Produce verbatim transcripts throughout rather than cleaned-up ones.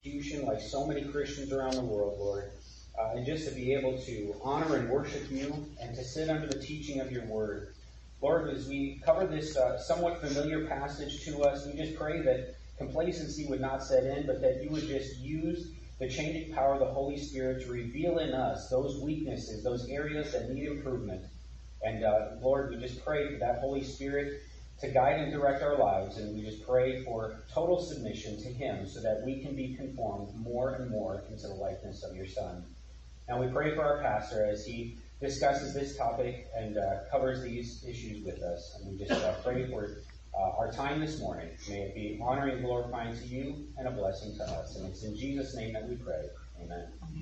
persecution like so many Christians around the world, Lord, uh, and just to be able to honor and worship you and to sit under the teaching of your word. Lord, as we cover this uh, somewhat familiar passage to us, we just pray that complacency would not set in, but that you would just use the changing power of the Holy Spirit to reveal in us those weaknesses, those areas that need improvement. And uh, Lord, we just pray for that Holy Spirit to guide and direct our lives, and we just pray for total submission to him so that we can be conformed more and more into the likeness of your Son. Now we pray for our pastor as he discusses this topic and uh, covers these issues with us. And we just uh, pray for uh, our time this morning. May it be honoring and glorifying to you and a blessing to us. And it's in Jesus' name that we pray. Amen.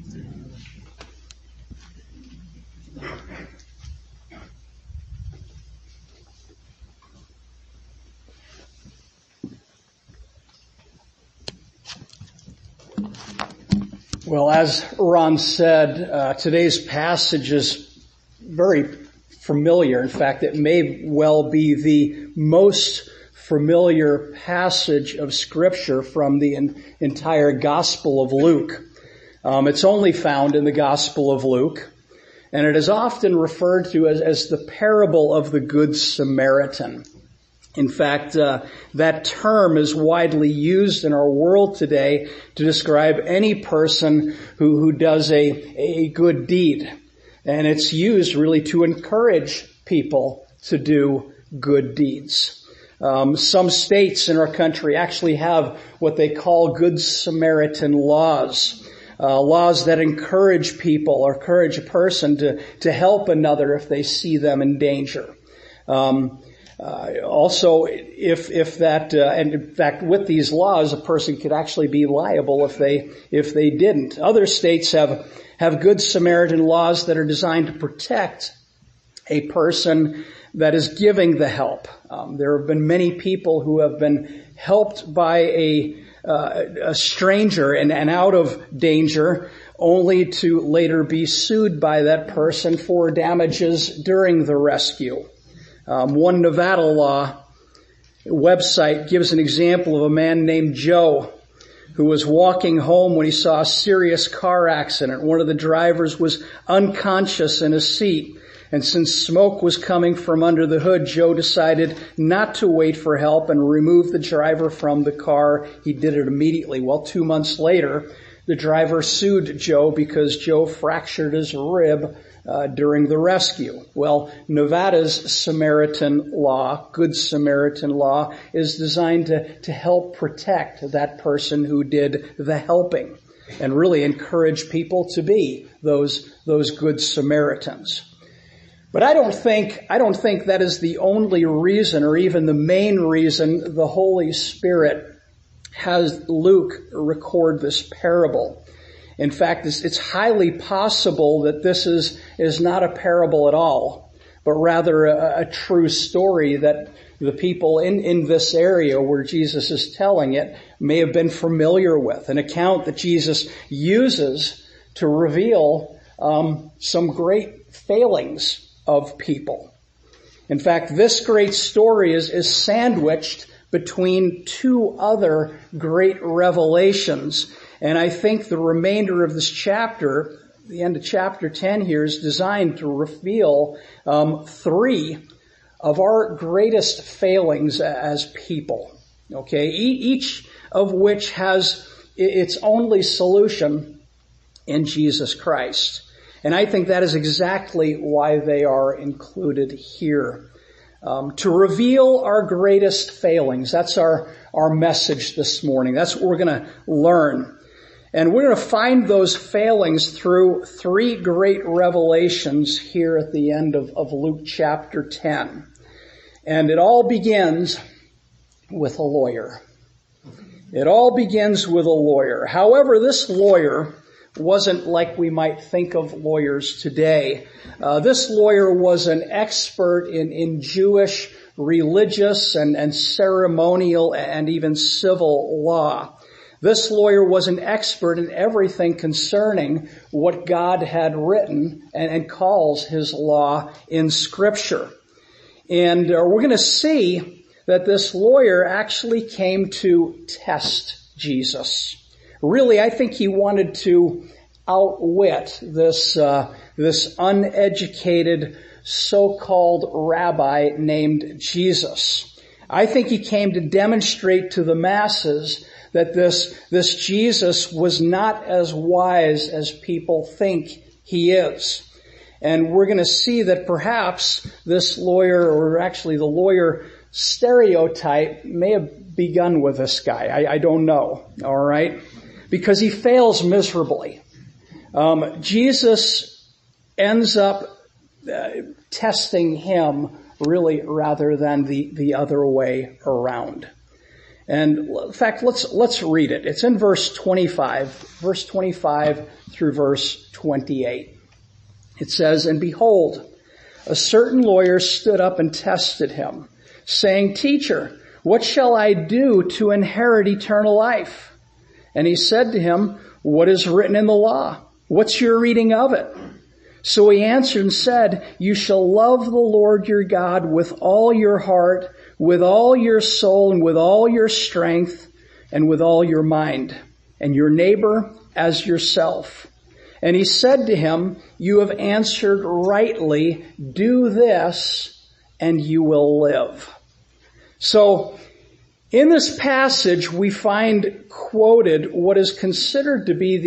Well, as Ron said, uh, today's passage is very familiar. In fact, it may well be the most familiar passage of Scripture from the in, entire Gospel of Luke. Um, it's only found in the Gospel of Luke, and it is often referred to as, as the parable of the Good Samaritan. In fact, uh, that term is widely used in our world today to describe any person who, who does a, a good deed. And it's used really to encourage people to do good deeds. Um, some states in our country actually have what they call Good Samaritan laws. Uh, laws that encourage people or encourage a person to, to help another if they see them in danger. Um, Uh, also, if, if that, uh, and in fact, with these laws, a person could actually be liable if they, if they didn't. Other states have, have Good Samaritan laws that are designed to protect a person that is giving the help. Um, there have been many people who have been helped by a, uh, a stranger and, and out of danger, only to later be sued by that person for damages during the rescue. Um, one Nevada law website gives an example of a man named Joe who was walking home when he saw a serious car accident. One of the drivers was unconscious in his seat, and since smoke was coming from under the hood, Joe decided not to wait for help and remove the driver from the car. He did it immediately. Well, two months later, the driver sued Joe because Joe fractured his rib Uh, during the rescue. Well, Nevada's Samaritan law, Good Samaritan law, is designed to, to help protect that person who did the helping and really encourage people to be those, those Good Samaritans. But I don't think, I don't think that is the only reason or even the main reason the Holy Spirit has Luke record this parable. In fact, it's, it's highly possible that this is, is not a parable at all, but rather a, a true story that the people in, in this area where Jesus is telling it may have been familiar with, an account that Jesus uses to reveal um, some great failings of people. In fact, this great story is, is sandwiched between two other great revelations. And I think the remainder of this chapter, the end of chapter ten here, is designed to reveal um, three of our greatest failings as people. Okay, e- each of which has its only solution in Jesus Christ. And I think that is exactly why they are included here. Um, to reveal our greatest failings. That's our, our message this morning. That's what we're going to learn. And we're going to find those failings through three great revelations here at the end of, of Luke chapter ten. And it all begins with a lawyer. It all begins with a lawyer. However, this lawyer wasn't like we might think of lawyers today. Uh, this lawyer was an expert in, in Jewish religious and, and ceremonial and even civil law. This lawyer was an expert in everything concerning what God had written and, and calls his law in Scripture. And uh, we're going to see that this lawyer actually came to test Jesus. Really, I think he wanted to outwit this, uh, this uneducated so-called rabbi named Jesus. I think he came to demonstrate to the masses that this, this Jesus was not as wise as people think he is. And we're going to see that perhaps this lawyer, or actually the lawyer stereotype, may have begun with this guy. I, I don't know, all right? Because he fails miserably. Um, Jesus ends up uh, testing him really rather than the, the other way around. And in fact, let's, let's read it. It's in verse twenty-five, verse twenty-five through verse twenty-eight. It says, "And behold, a certain lawyer stood up and tested him, saying, 'Teacher, what shall I do to inherit eternal life?' And he said to him, 'What is written in the law? What's your reading of it?' So he answered and said, 'You shall love the Lord your God with all your heart, with all your soul, and with all your strength, and with all your mind, and your neighbor as yourself.' And he said to him, 'You have answered rightly. Do this, and you will live.'" So, in this passage, we find quoted what is considered to be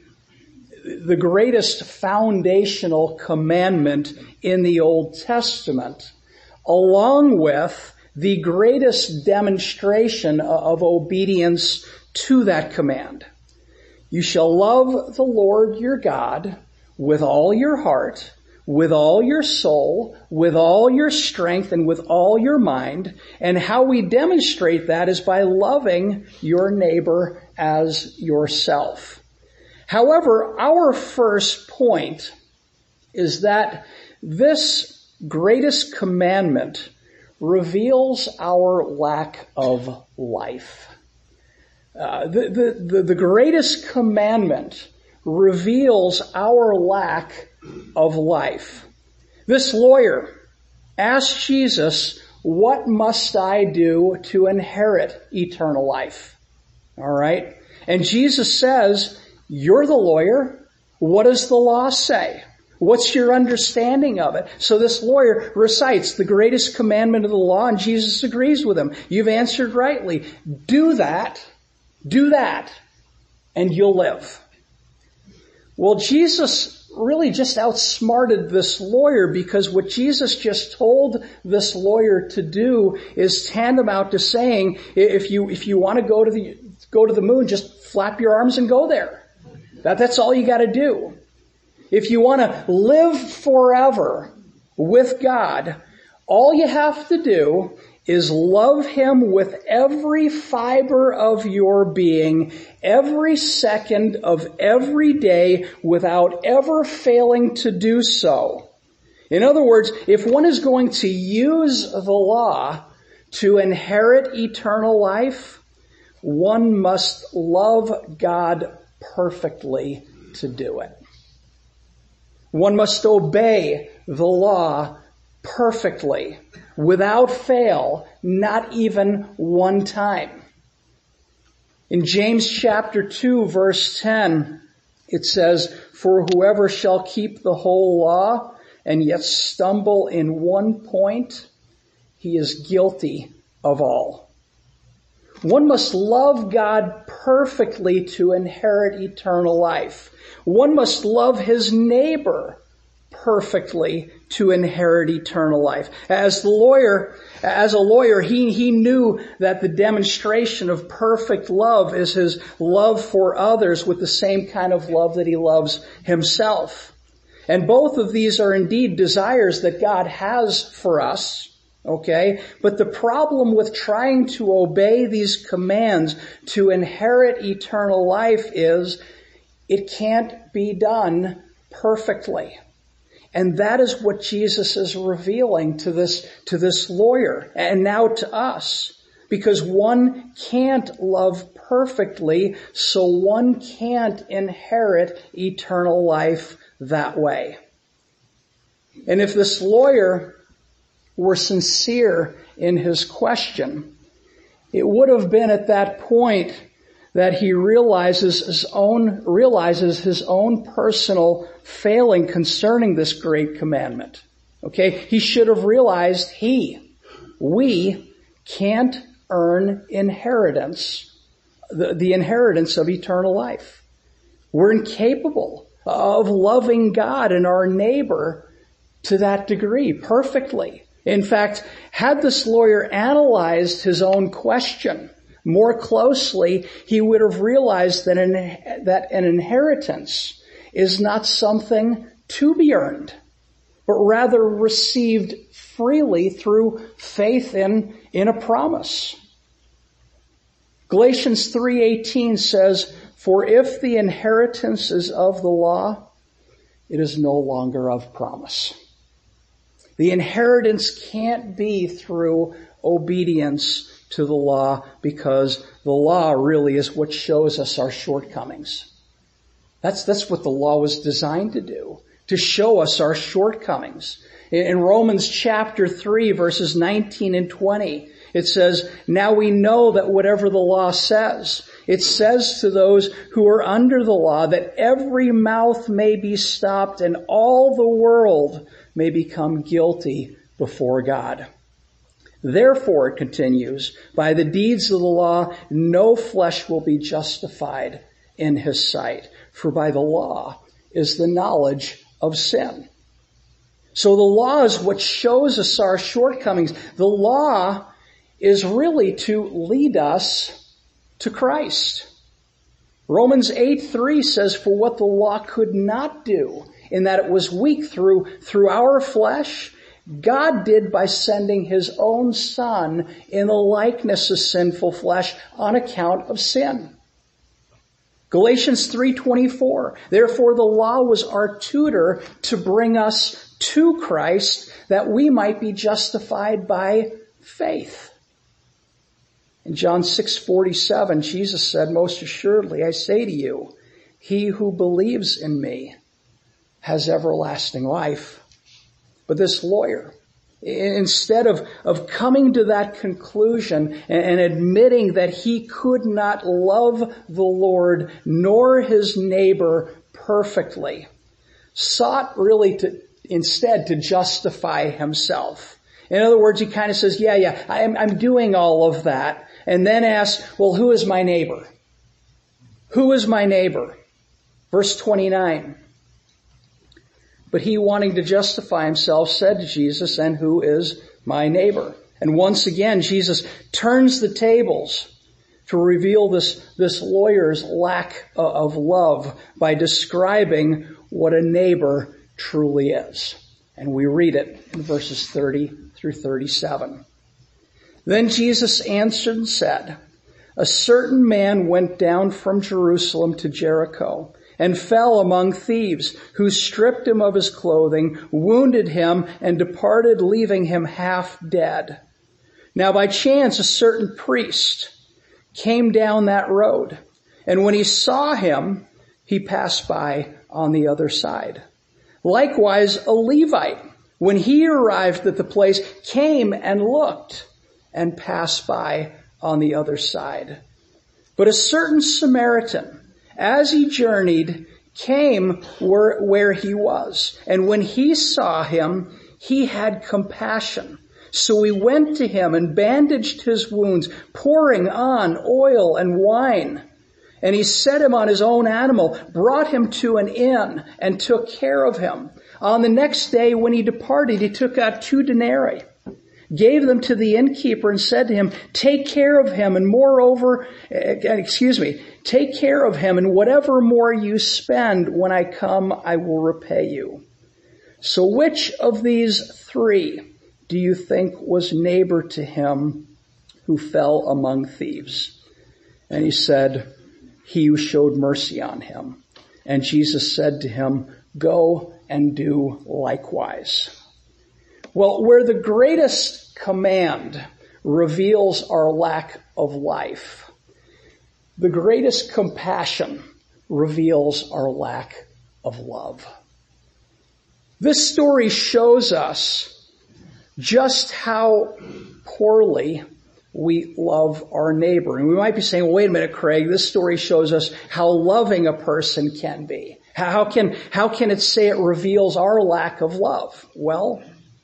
the, the greatest foundational commandment in the Old Testament, along with the greatest demonstration of obedience to that command. "You shall love the Lord your God with all your heart, with all your soul, with all your strength, and with all your mind." And how we demonstrate that is by loving your neighbor as yourself. However, our first point is that this greatest commandment reveals our lack of life. Uh, the, the, the, the greatest commandment reveals our lack of life. This lawyer asked Jesus, "What must I do to inherit eternal life?" All right. And Jesus says, "You're the lawyer. What does the law say? What's your understanding of it?" So this lawyer recites the greatest commandment of the law, and Jesus agrees with him. "You've answered rightly. Do that. Do that, and you'll live." Well, Jesus really just outsmarted this lawyer, because what Jesus just told this lawyer to do is tantamount to saying, if you, if you want to go to the, go to the moon, just flap your arms and go there. That, that's all you got to do. If you want to live forever with God, all you have to do is love Him with every fiber of your being, every second of every day, without ever failing to do so. In other words, if one is going to use the law to inherit eternal life, one must love God perfectly to do it. One must obey the law perfectly, without fail, not even one time. In James chapter two, verse ten, it says, "For whoever shall keep the whole law and yet stumble in one point, he is guilty of all." One must love God perfectly to inherit eternal life. One must love his neighbor perfectly to inherit eternal life. As the lawyer, as a lawyer, he, he knew that the demonstration of perfect love is his love for others with the same kind of love that he loves himself. And both of these are indeed desires that God has for us. Okay? But the problem with trying to obey these commands to inherit eternal life is it can't be done perfectly. And that is what Jesus is revealing to this, to this lawyer and now to us. Because one can't love perfectly, so one can't inherit eternal life that way. And if this lawyer were sincere in his question, it would have been at that point that he realizes his own, realizes his own personal failing concerning this great commandment. Okay? He should have realized he, we can't earn inheritance, the, the inheritance of eternal life. We're incapable of loving God and our neighbor to that degree perfectly. In fact, had this lawyer analyzed his own question more closely, he would have realized that an, that an inheritance is not something to be earned, but rather received freely through faith in, in a promise. Galatians three eighteen says, "For if the inheritance is of the law, it is no longer of promise." The inheritance can't be through obedience to the law, because the law really is what shows us our shortcomings. That's, that's what the law was designed to do, to show us our shortcomings. In Romans chapter three, verses nineteen and twenty, it says, "Now we know that whatever the law says, it says to those who are under the law that every mouth may be stopped and all the world may become guilty before God. Therefore," it continues, "by the deeds of the law, no flesh will be justified in his sight, for by the law is the knowledge of sin." So the law is what shows us our shortcomings. The law is really to lead us to Christ. Romans eight three says, "For what the law could not do, in that it was weak through, through our flesh, God did by sending his own Son in the likeness of sinful flesh on account of sin." Galatians three twenty-four, "Therefore the law was our tutor to bring us to Christ, that we might be justified by faith." In John six forty-seven, Jesus said, "Most assuredly I say to you, he who believes in me has everlasting life." But this lawyer, instead of, of coming to that conclusion and, and admitting that he could not love the Lord nor his neighbor perfectly, sought really to, instead to justify himself. In other words, he kind of says, yeah, yeah, I'm, I'm doing all of that. And then asks, well, who is my neighbor? Who is my neighbor? Verse twenty-nine. "But he, wanting to justify himself, said to Jesus, 'And who is my neighbor?'" And once again, Jesus turns the tables to reveal this, this lawyer's lack of love by describing what a neighbor truly is. And we read it in verses thirty through thirty-seven. "Then Jesus answered and said, 'A certain man went down from Jerusalem to Jericho and fell among thieves, who stripped him of his clothing, wounded him, and departed, leaving him half dead. Now by chance a certain priest came down that road, and when he saw him, he passed by on the other side. Likewise a Levite, when he arrived at the place, came and looked, and passed by on the other side. But a certain Samaritan, as he journeyed, came where, where he was. And when he saw him, he had compassion. So he went to him and bandaged his wounds, pouring on oil and wine. And he set him on his own animal, brought him to an inn, and took care of him. On the next day when he departed, he took out two denarii, gave them to the innkeeper, and said to him, take care of him, and moreover, excuse me, take care of him, and whatever more you spend, when I come, I will repay you. So which of these three do you think was neighbor to him who fell among thieves? And he said, he who showed mercy on him. And Jesus said to him, go and do likewise. Well, where the greatest command reveals our lack of life, the greatest compassion reveals our lack of love. This story shows us just how poorly we love our neighbor. And we might be saying, well, wait a minute, Craig, this story shows us how loving a person can be. How can, how can it say it reveals our lack of love? Well,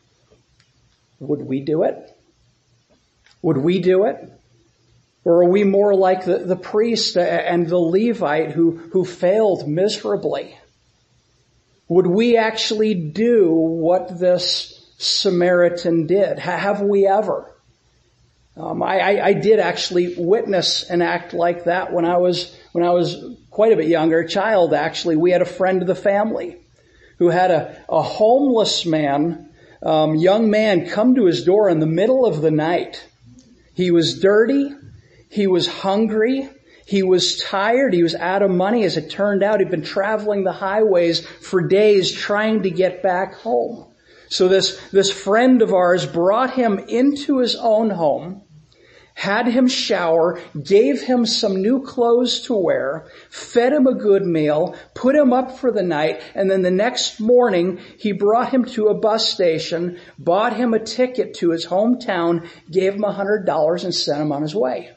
would we do it? Would we do it? Or are we more like the, the priest and the Levite who, who failed miserably? Would we actually do what this Samaritan did? Have we ever? Um, I, I, I did actually witness an act like that when I was when I was quite a bit younger, a child actually. We had a friend of the family who had a, a homeless man, um, young man, come to his door in the middle of the night. He was dirty. He was hungry. He was tired. He was out of money. As it turned out, he'd been traveling the highways for days trying to get back home. So this, this friend of ours brought him into his own home, had him shower, gave him some new clothes to wear, fed him a good meal, put him up for the night, and then the next morning he brought him to a bus station, bought him a ticket to his hometown, gave him a hundred dollars and sent him on his way.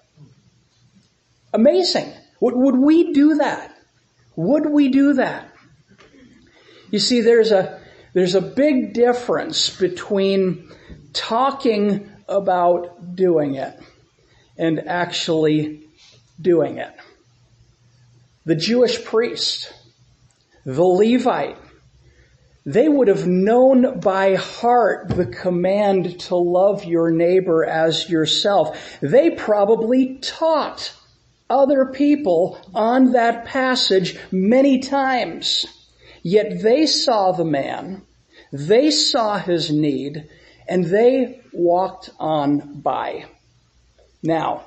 Amazing. Would, would we do that? Would we do that? You see, there's a There's a big difference between talking about doing it and actually doing it. The Jewish priest, the Levite, they would have known by heart the command to love your neighbor as yourself. They probably taught other people on that passage many times. Yet they saw the man, they saw his need, and they walked on by. Now,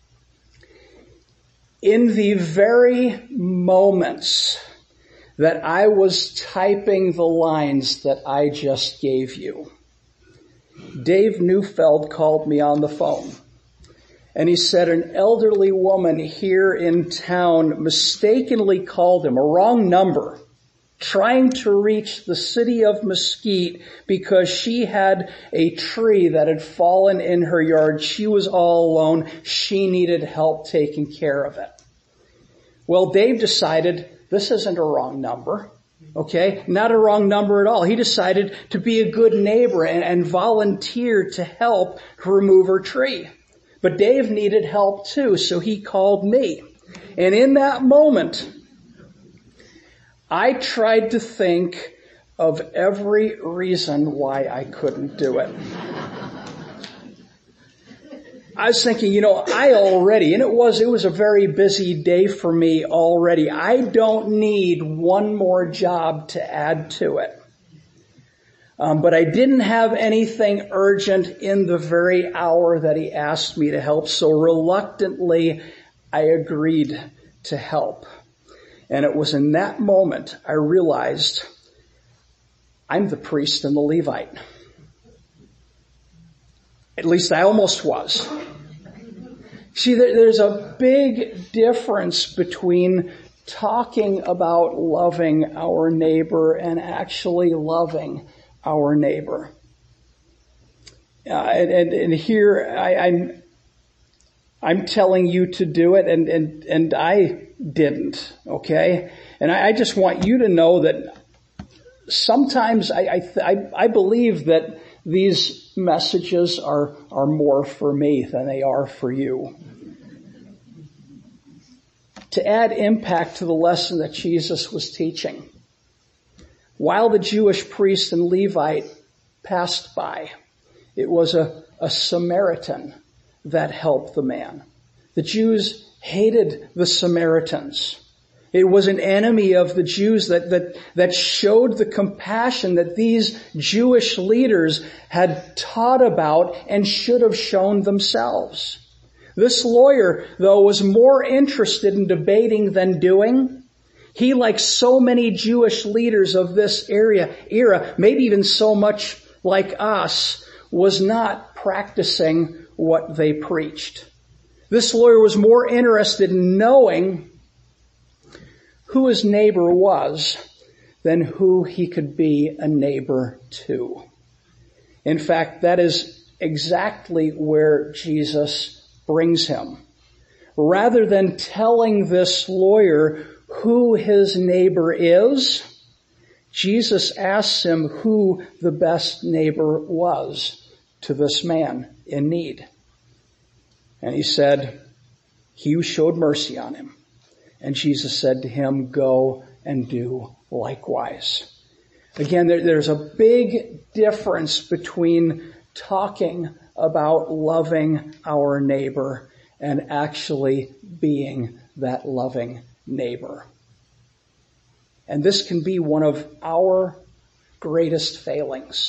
in the very moments that I was typing the lines that I just gave you, Dave Neufeld called me on the phone. And he said an elderly woman here in town mistakenly called him, a wrong number, trying to reach the city of Mesquite because she had a tree that had fallen in her yard. She was all alone. She needed help taking care of it. Well, Dave decided this isn't a wrong number. Okay? Not a wrong number at all. He decided to be a good neighbor and, and volunteer to help remove her tree. But Dave needed help too, so he called me. And in that moment, I tried to think of every reason why I couldn't do it. I was thinking, you know, I already, and it was, it was a very busy day for me already. I don't need one more job to add to it. Um, but I didn't have anything urgent in the very hour that he asked me to help. So reluctantly, I agreed to help. And it was in that moment I realized I'm the priest and the Levite. At least I almost was. See, there's a big difference between talking about loving our neighbor and actually loving our neighbor. Uh, and, and, and here I, I'm, I'm telling you to do it, and, and, and I didn't, okay? And I, I just want you to know that sometimes I, I, I believe that these messages are, are more for me than they are for you. To add impact to the lesson that Jesus was teaching, while the Jewish priest and Levite passed by, it was a, a Samaritan that helped the man. The Jews hated the Samaritans. It was an enemy of the Jews that, that, that showed the compassion that these Jewish leaders had taught about and should have shown themselves. This lawyer, though, was more interested in debating than doing. He, like so many Jewish leaders of this area, era, maybe even so much like us, was not practicing what they preached. This lawyer was more interested in knowing who his neighbor was than who he could be a neighbor to. In fact, that is exactly where Jesus brings him. Rather than telling this lawyer who his neighbor is, Jesus asks him who the best neighbor was to this man in need. And he said, he who showed mercy on him. And Jesus said to him, go and do likewise. Again, there, there's a big difference between talking about loving our neighbor and actually being that loving neighbor. And this can be one of our greatest failings.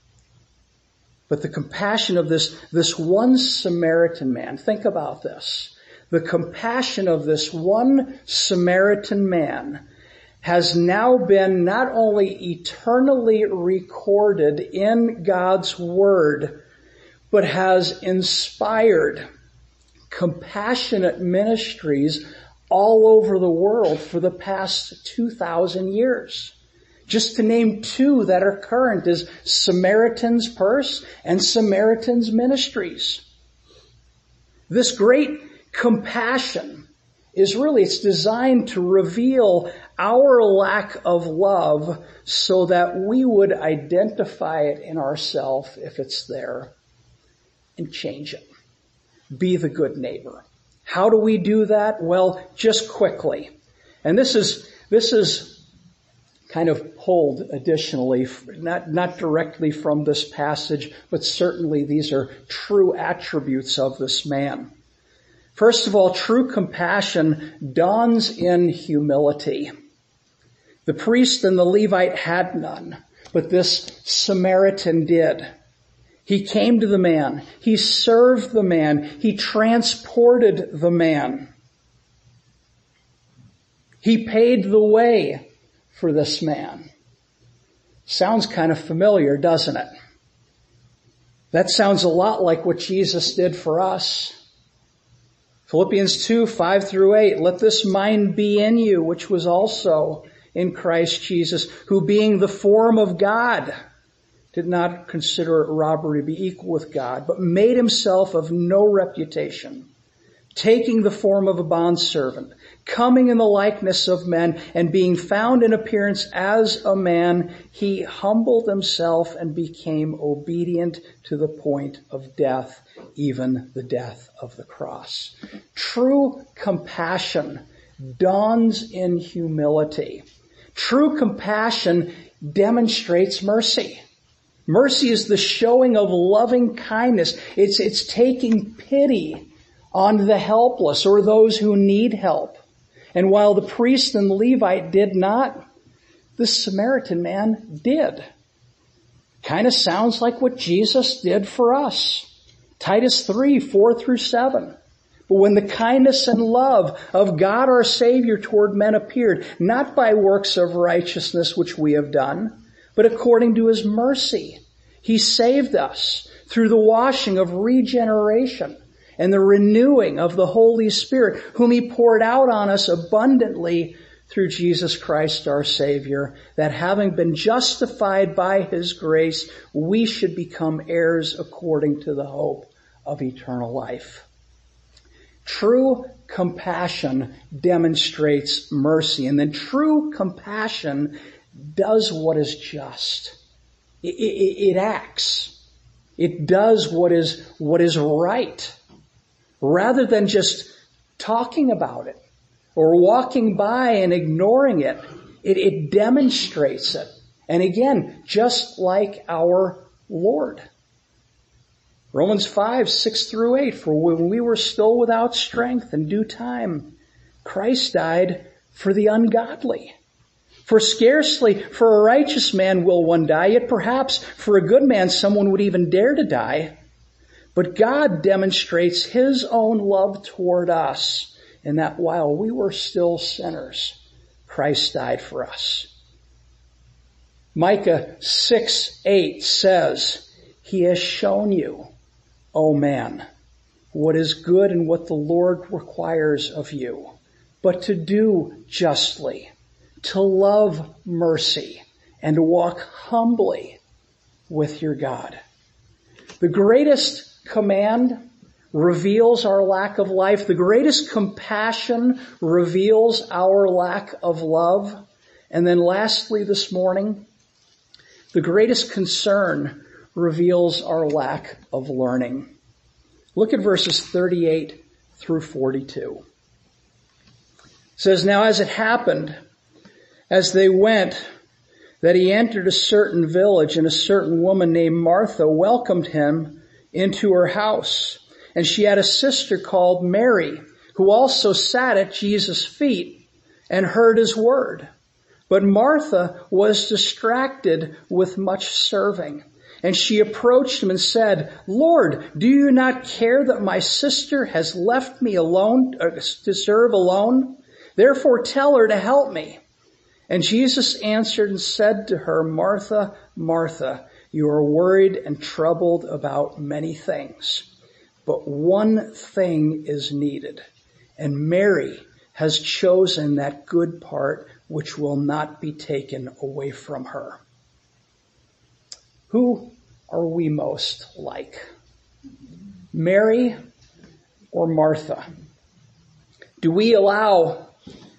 But the compassion of this, this one Samaritan man, think about this. The compassion of this one Samaritan man has now been not only eternally recorded in God's Word, but has inspired compassionate ministries all over the world for the past two thousand years. Just to name two that are current is Samaritan's Purse and Samaritan's Ministries. This great compassion is really, it's designed to reveal our lack of love so that we would identify it in ourselves if it's there and change it. Be the good neighbor. How do we do that? Well, just quickly. And this is, this is kind of pulled additionally, not, not directly from this passage, but certainly these are true attributes of this man. First of all, true compassion dawns in humility. The priest and the Levite had none, but this Samaritan did. He came to the man. He served the man. He transported the man. He paid the way for this man. Sounds kind of familiar, doesn't it? That sounds a lot like what Jesus did for us. Philippians two, five through eight, let this mind be in you, which was also in Christ Jesus, who being the form of God, did not consider it robbery to be equal with God, but made himself of no reputation, taking the form of a bondservant, coming in the likeness of men, and being found in appearance as a man, he humbled himself and became obedient to the point of death, even the death of the cross. True compassion dawns in humility. True compassion demonstrates mercy. Mercy is the showing of loving kindness. It's, it's taking pity on the helpless or those who need help. And while the priest and the Levite did not, the Samaritan man did. Kind of sounds like what Jesus did for us. Titus three, four through seven. But when the kindness and love of God our Savior toward men appeared, not by works of righteousness which we have done, but according to his mercy, he saved us through the washing of regeneration and the renewing of the Holy Spirit, whom he poured out on us abundantly through Jesus Christ our Savior, that having been justified by his grace, we should become heirs according to the hope of eternal life. True compassion demonstrates mercy, and then true compassion does what is just. It, it, it acts. It does what is, what is right. Rather than just talking about it or walking by and ignoring it, it, it demonstrates it. And again, just like our Lord. Romans five, six through eight, for when we were still without strength in due time, Christ died for the ungodly. For scarcely for a righteous man will one die, yet perhaps for a good man someone would even dare to die. But God demonstrates his own love toward us in that while we were still sinners, Christ died for us. Micah six, eight says, he has shown you, O man, what is good and what the Lord requires of you, but to do justly, to love mercy, and to walk humbly with your God. The greatest command reveals our lack of life. The greatest compassion reveals our lack of love. And then lastly this morning, the greatest concern reveals our lack of learning. Look at verses thirty-eight through forty-two. It says, "Now as it happened, as they went, that he entered a certain village, and a certain woman named Martha welcomed him into her house. And she had a sister called Mary, who also sat at Jesus' feet and heard his word. But Martha was distracted with much serving. And she approached him and said, 'Lord, do you not care that my sister has left me alone, uh, to serve alone? Therefore tell her to help me.' And Jesus answered and said to her, 'Martha, Martha, you are worried and troubled about many things. But one thing is needed, and Mary has chosen that good part which will not be taken away from her.'" Who are we most like? Mary or Martha? Do we allow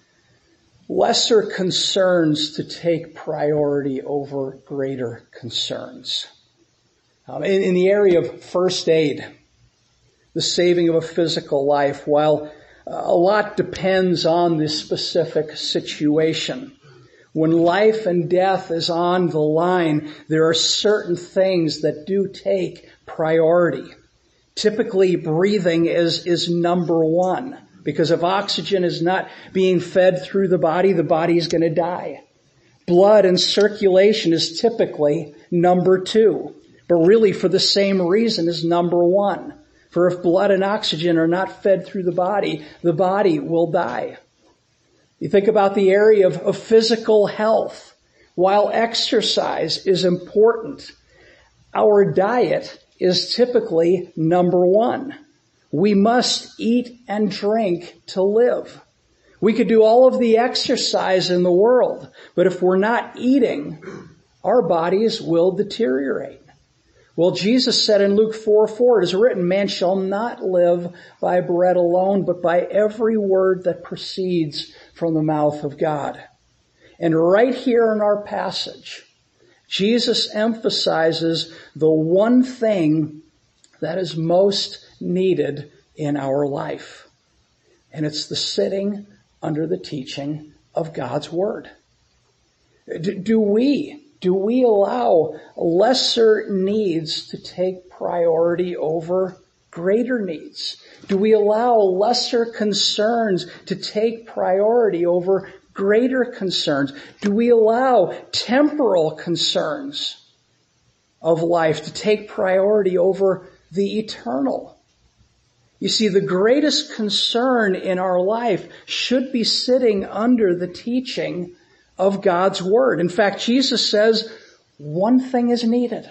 lesser concerns to take priority over greater concerns? Um, in, in the area of first aid, the saving of a physical life, while a lot depends on this specific situation, when life and death is on the line, there are certain things that do take priority. Typically, breathing is, is number one, because if oxygen is not being fed through the body, the body is going to die. Blood and circulation is typically number two, but really for the same reason as number one. For if blood and oxygen are not fed through the body, the body will die. You think about the area of, of physical health. While exercise is important, our diet is typically number one. We must eat and drink to live. We could do all of the exercise in the world, but if we're not eating, our bodies will deteriorate. Well, Jesus said in Luke four four, "It is written, man shall not live by bread alone, but by every word that proceeds from the mouth of God." And right here in our passage, Jesus emphasizes the one thing that is most needed in our life. And it's the sitting under the teaching of God's Word. Do, do we Do we allow lesser needs to take priority over greater needs? Do we allow lesser concerns to take priority over greater concerns? Do we allow temporal concerns of life to take priority over the eternal? You see, the greatest concern in our life should be sitting under the teaching of God's Word. In fact, Jesus says one thing is needed.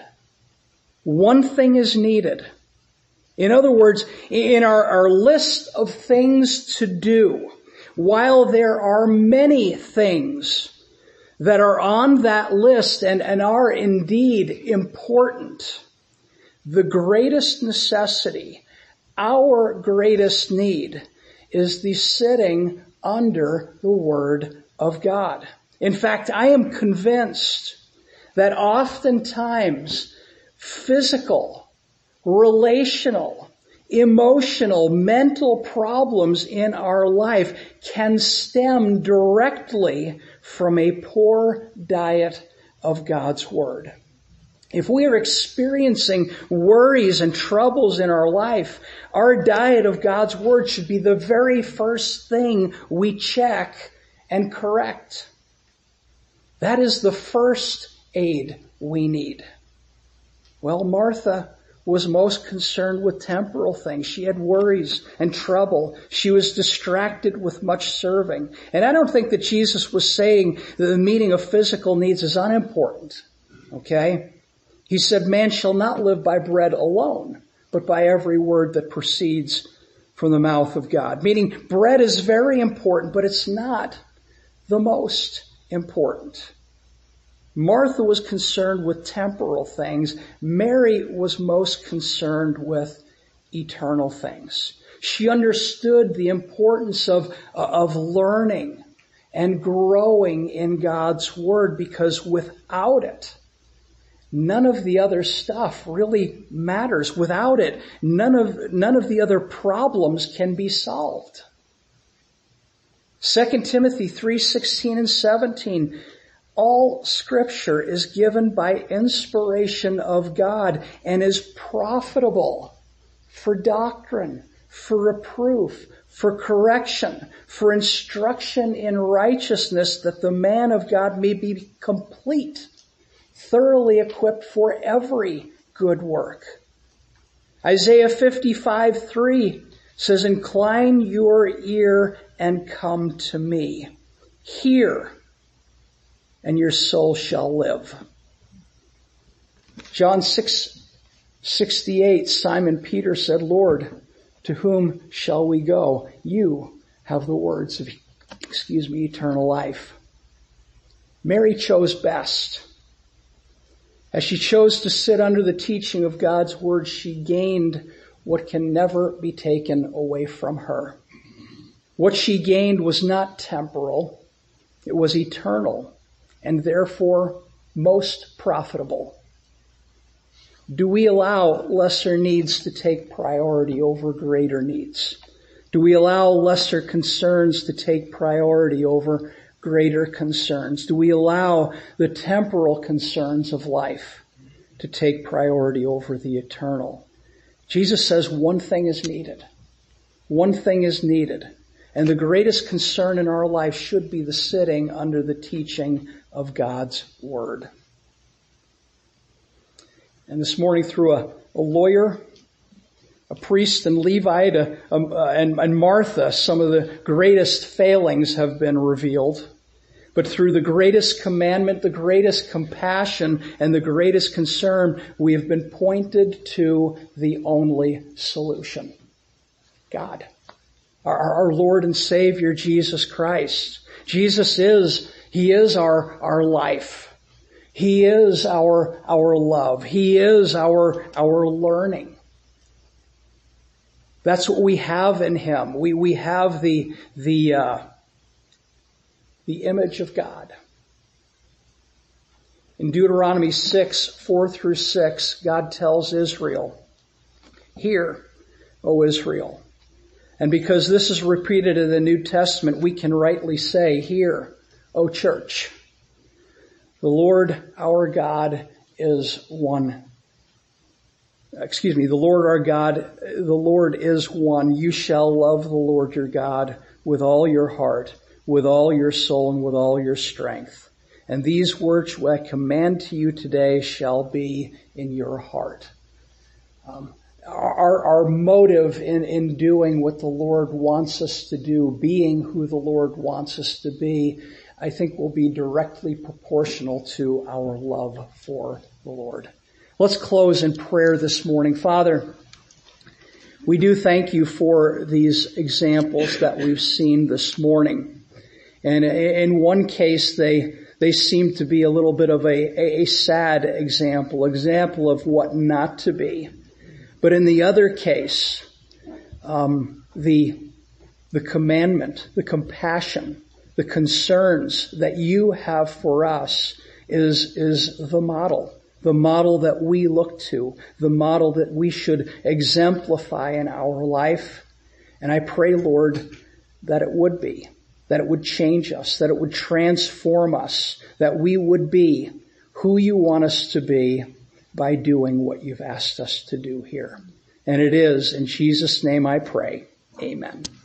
One thing is needed. In other words, in our, our list of things to do, while there are many things that are on that list and, and are indeed important, the greatest necessity, our greatest need, is the sitting under the Word of God. In fact, I am convinced that oftentimes physical, relational, emotional, mental problems in our life can stem directly from a poor diet of God's Word. If we are experiencing worries and troubles in our life, our diet of God's Word should be the very first thing we check and correct. That is the first aid we need. Well, Martha was most concerned with temporal things. She had worries and trouble. She was distracted with much serving. And I don't think that Jesus was saying that the meeting of physical needs is unimportant. Okay? He said, man shall not live by bread alone, but by every word that proceeds from the mouth of God. Meaning bread is very important, but it's not the most important. Martha was concerned with temporal things. Mary was most concerned with eternal things. She understood the importance of, of learning and growing in God's Word, because without it, none of the other stuff really matters. Without it, none of, none of the other problems can be solved. Second Timothy three sixteen and seventeen, all Scripture is given by inspiration of God and is profitable for doctrine, for reproof, for correction, for instruction in righteousness, that the man of God may be complete, thoroughly equipped for every good work. Isaiah fifty-five three says, incline your ear and come to me. Hear, and your soul shall live. John six sixty-eight, Simon Peter said, Lord, to whom shall we go? You have the words of, excuse me, eternal life. Mary chose best. As she chose to sit under the teaching of God's Word, she gained what can never be taken away from her. What she gained was not temporal, it was eternal, and therefore most profitable. Do we allow lesser needs to take priority over greater needs? Do we allow lesser concerns to take priority over greater concerns? Do we allow the temporal concerns of life to take priority over the eternal? Jesus says one thing is needed. One thing is needed. And the greatest concern in our life should be the sitting under the teaching of God's Word. And this morning, through a, a lawyer, a priest, and Levite, a, a, and, and Martha, some of the greatest failings have been revealed. But through the greatest commandment, the greatest compassion, and the greatest concern, we have been pointed to the only solution. God. Our, our Lord and Savior, Jesus Christ. Jesus is, He is our, our life. He is our, our love. He is our, our learning. That's what we have in Him. We, we have the, the, uh, the image of God. In Deuteronomy six, four through six, God tells Israel, hear, O Israel. And because this is repeated in the New Testament, we can rightly say, hear, O church. The Lord our God is one. Excuse me, the Lord our God, the Lord is one. You shall love the Lord your God with all your heart, with all your soul, and with all your strength. And these words which I command to you today shall be in your heart. Um, our, our motive in, in doing what the Lord wants us to do, being who the Lord wants us to be, I think will be directly proportional to our love for the Lord. Let's close in prayer this morning. Father, we do thank you for these examples that we've seen this morning. And in one case, they they seem to be a little bit of a, a sad example, example of what not to be. But in the other case, um, the the commandment, the compassion, the concerns that you have for us is, is the model, the model that we look to, the model that we should exemplify in our life. And I pray, Lord, that it would be, that it would change us, that it would transform us, that we would be who you want us to be by doing what you've asked us to do here. And it is in Jesus' name I pray. Amen.